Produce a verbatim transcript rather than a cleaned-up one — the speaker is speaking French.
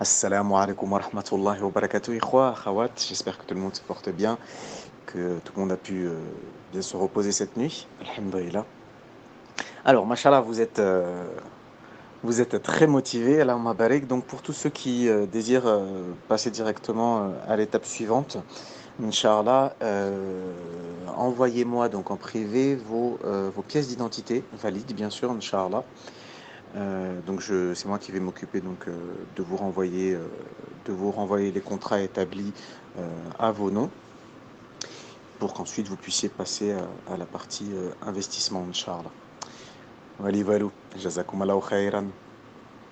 Assalamu alaikum wa rahmatullahi wa barakatuh. Ikhwa, akhawat, j'espère que tout le monde se porte bien, que tout le monde a pu euh, bien se reposer cette nuit. Alhamdulillah. Alors, mashallah, vous êtes, euh, vous êtes très motivés, Allahumma barik. Donc, pour tous ceux qui euh, désirent euh, passer directement euh, à l'étape suivante, Inch'Allah, euh, envoyez-moi donc en privé vos, euh, vos pièces d'identité valides, bien sûr, Inch'Allah. Euh, donc je, c'est moi qui vais m'occuper donc euh, de vous renvoyer, euh, de vous renvoyer les contrats établis euh, à vos noms pour qu'ensuite vous puissiez passer à, à la partie euh, investissement, Inch'Allah. Wali walou, jazakum Allahu khairan.